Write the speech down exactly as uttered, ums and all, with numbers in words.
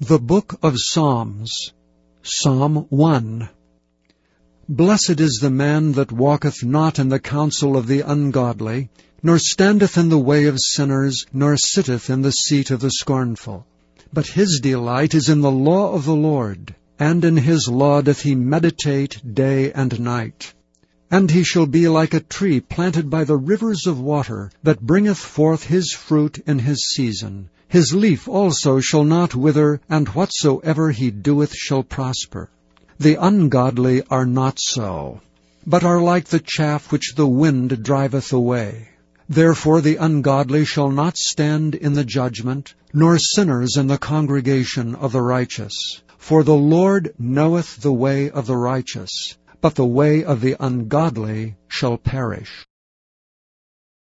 The Book of Psalms, Psalm one. Blessed is the man that walketh not in the counsel of the ungodly, nor standeth in the way of sinners, nor sitteth in the seat of the scornful. But his delight is in the law of the Lord, and in his law doth he meditate day and night. And he shall be like a tree planted by the rivers of water, that bringeth forth his fruit in his season. His leaf also shall not wither, and whatsoever he doeth shall prosper. The ungodly are not so, but are like the chaff which the wind driveth away. Therefore the ungodly shall not stand in the judgment, nor sinners in the congregation of the righteous. For the Lord knoweth the way of the righteous, but the way of the ungodly shall perish.